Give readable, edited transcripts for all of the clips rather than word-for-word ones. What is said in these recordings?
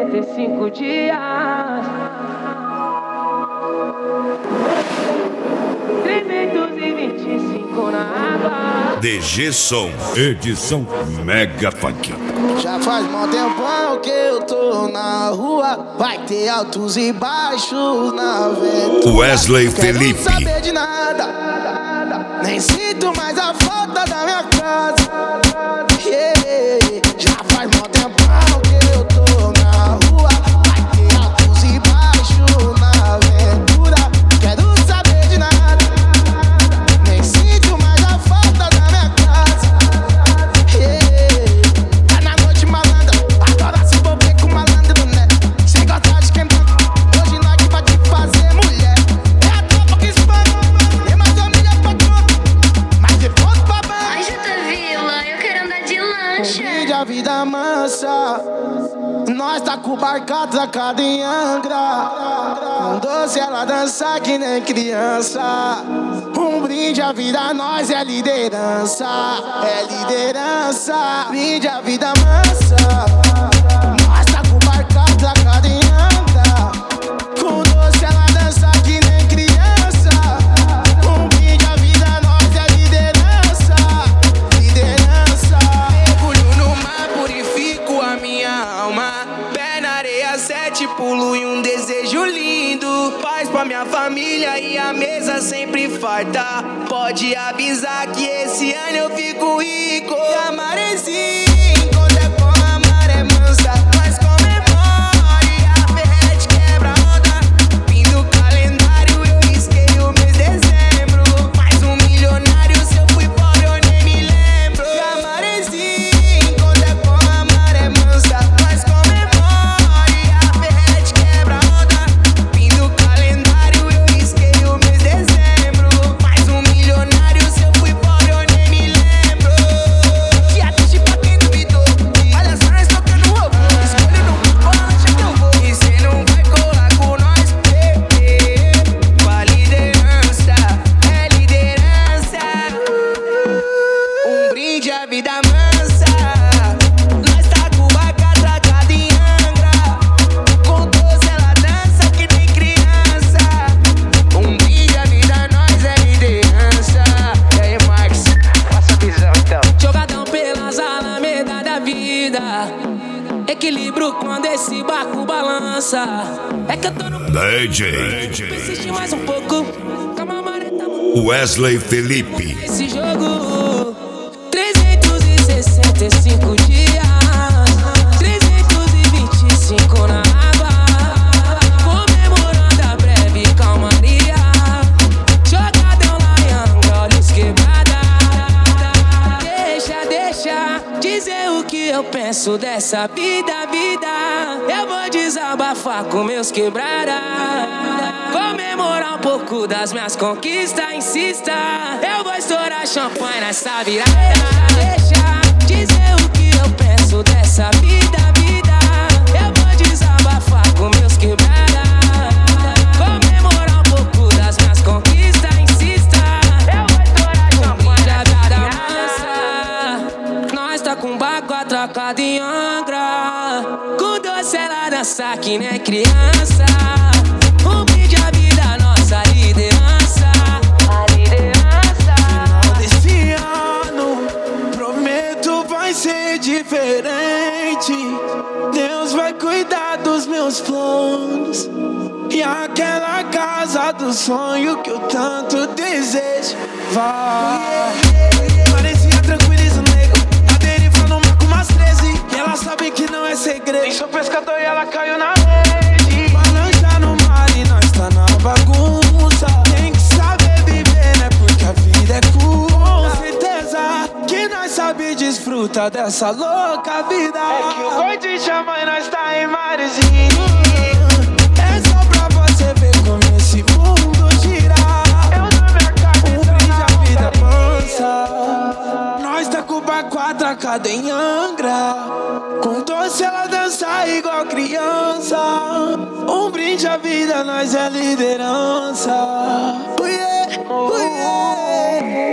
365 dias. 325 na água. DG Som, edição Mega Funk. Já faz mó tempão que eu tô na rua. Vai ter altos e baixos na aventura. Wesley Felipe. Quero saber de nada, nem sinto mais a falta da minha casa. Yeah. Já faz mó tempão que eu tô na rua. Vai ter altos e baixos na aventura. Quero saber de nada, nem sinto mais a falta da minha casa. Yeah. Tá na noite malandra, agora se envolver com malandro, né? Cê gosta de quem tá, hoje nós que vai te fazer mulher. É a tropa que espana, e mais família pra conta, mais de ponto pra banho. Ai, Jota Vila, eu quero andar de lancha. Vídeo a vida mansa, nós tá com o barco atracado em Angra. Com doce ela dança que nem criança. Um brinde à vida, nós é liderança. É liderança. Brinde a vida mansa, nós tá com o barco atracado em Angra. Com doce ela dança que nem criança. Um brinde à vida, nós é liderança. Liderança. Mergulho no mar, purifico a minha alma. Pé na areia, 7 pulo e um desejo lindo. Paz pra minha família e a mesa sempre farta. Pode avisar que esse ano eu fico rico. E a maresia encontra com a maré mansa. Mas comemore, a ferrete quebra a onda. Fim do calendário, eu risquei o mês de dezembro. Mais um milionário, se eu fui pobre eu nem me lembro. E a maresia encontra com a maré mansa. Mas comemore, a ferrete quebra a onda. Fim do calendário, eu risquei o mês de dezembro. Mais um milionário, se eu fui pobre eu nem me lembro. Que atiste pra quem duvidou. Olha só, nós tocando ovo. Escolhe no qual lancha que eu vou. E cê não vai colar com nós, bebê. Com a liderança, é liderança. Um brinde à vida mansa. Nós tá com o barco atracado em Angra. Com doce ela dança que nem criança. Um brinde à vida, nós é liderança. E aí, Marcos, passa a visão então. Jogadão pelas alamedas da vida. Equilíbrio quando esse barco balança. É que eu tô no DJ persiste mais um pouco. Calma, maré, tá bom. Wesley Felipe. Esse jogo 365 dias, 325 na água, comemorando a breve calmaria. Jogadão lá em Angra, olhos quebrada. Deixa dizer o que eu penso dessa vida. Eu vou desabafar com meus quebrada. Comemorar um pouco das minhas conquistas, insista. Eu vou estourar champanhe nessa virada. Deixa dizer o que eu penso dessa vida. Eu vou desabafar com meus quebrada. Comemorar um pouco das minhas conquistas, insista. Eu vou estourar champanhe nessa virada. Nós tá com um barco atracado em Angra. Com doce ela dança que nem criança. Um brinde à vida, nossa liderança. A liderança. Final desse ano, prometo vai ser diferente. Deus vai cuidar dos meus planos. E aquela casa do sonho que eu tanto desejo vai. Parecia tranquiliza o nego, a deriva no mar com umas 13. E ela sabe que não é segredo. Nem sou pescador e ela caiu na rede. Balança no mar e nós tá na bagunça. Tem que saber viver, né? Porque a vida é curta. Com certeza que nós sabe desfrutar dessa louca vida. É que o boi te chama e nós tá em marzinho. É só pra você ver como esse mundo gira. Eu dou minha carta, um brinde à vida mansa. Nós tá com o barco atracado em Angra. Com doce ela dança igual criança. Um brinde à vida, nós é liderança. Oh yeah, oh yeah.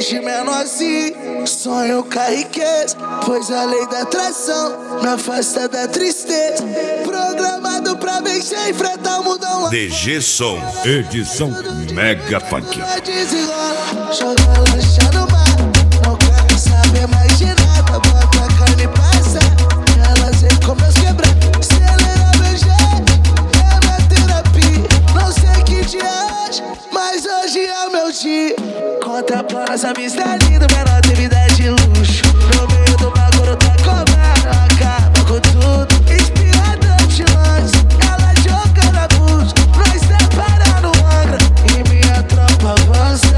Desde menorzinho, sonho com a riqueza, pois a lei da atração me afasta da tristeza. Programado pra vencer e enfrentar o mundão. DG Som, edição Mega Funk. Joga lancha no mar, não quero saber mais de nada. Bota a carne e passa, elas vêm com meus quebrados. Acelera meu jeito, é minha terapia. Não sei que dia é hoje, mas hoje é o meu dia. Conta pra nossa vista linda, menor tem vida de luxo. No meio do bagulho tá cobrando, acaba com tudo. Inspirador de lanche, ela joga na bucha. Nós separa no Angra e minha tropa avança.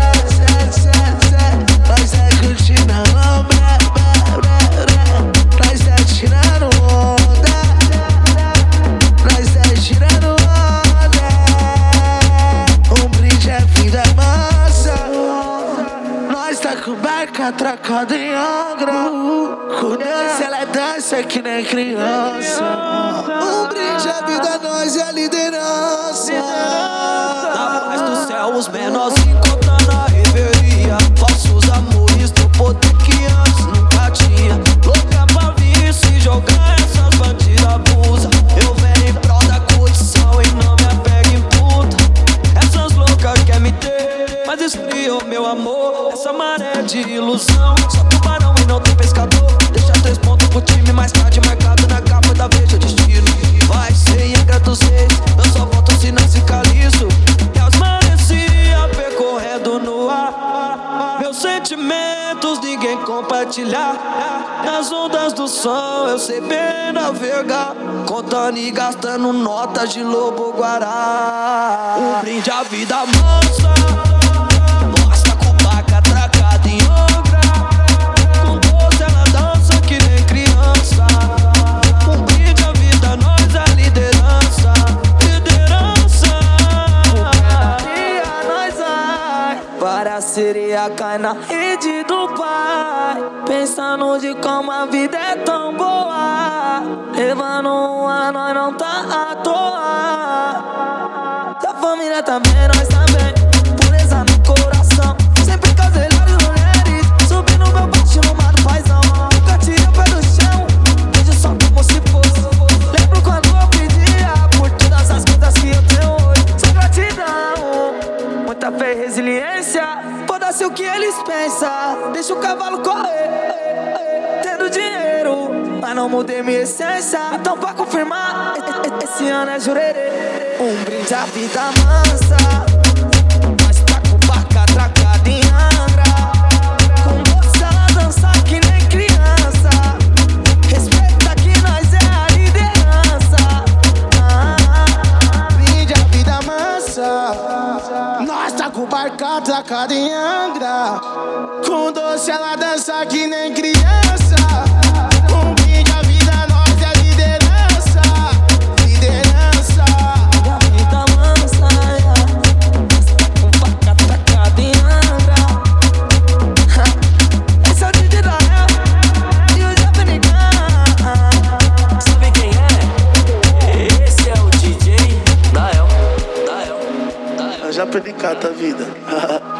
Nós tá curtindo a lombra, nós tá tirando onda, nós tá tirando onda. Um brinde é vida mansa. Nós tá com barca atracada em Angra. Com dança ela dança que nem criança. Um brinde é vida, nós é a liderança. Na paz do céu os menores encontrando a reveria. Falsos amores do poder que antes nunca tinha. Louca pra vir se jogar, essas bandidas abusam. Eu venho em prol da curtição e não me apego em puta. Essas loucas querem me ter, mas esfriou meu amor. Essa maré de ilusão, só tubarão e não tem pescador. Deixa 3 pontos pro time, mais tarde marcado na capa da Veja Destino. Vai ser Angra dos Reis, eu só volto se não ficar liso. E as maresia percorrendo no ar. Meus sentimentos ninguém compartilhar. Nas ondas do som eu sei bem navegar, contando e gastando notas de lobo guará. Um brinde à vida mansa. Nós tá com barca atracada em Angra. Com doce ela dança que nem criança. Um brinde à vida, nós a liderança. Liderança. E nós vai para a sereia, cai na rede do pai. Pensando de como a vida é tão boa. Levando um ano, nós não tá à toa. Da família também, nós também. Pureza no coração, sempre com as melhores mulheres. Subindo meu baixo no mar do paizão. Nunca tirei o pé do chão, vejo só como se fosse. Lembro quando eu pedia por todas as coisas que eu tenho hoje. Só gratidão, muita fé e resiliência. Foda-se o que eles pensam, deixa o cavalo correr. Tendo dinheiro, mas não mudei minha essência. Então pra confirmar, esse ano é jurerê. Um brinde à vida mansa. Nós tá com barca atracada em Angra. Com moça ela dança que nem criança. Respeita que nós é a liderança. Brinde a vida mansa. Nós tá com barca atracada em Angra. Com doce ela dança que nem criança. Um brinde a vida, nós é a liderança. Liderança. A vida mansa, com barca atracada em Angra. Esse é o DJ da Real e o Japanicão. Sabe quem é? Esse é o DJ da El. Eu já perdi cada vida.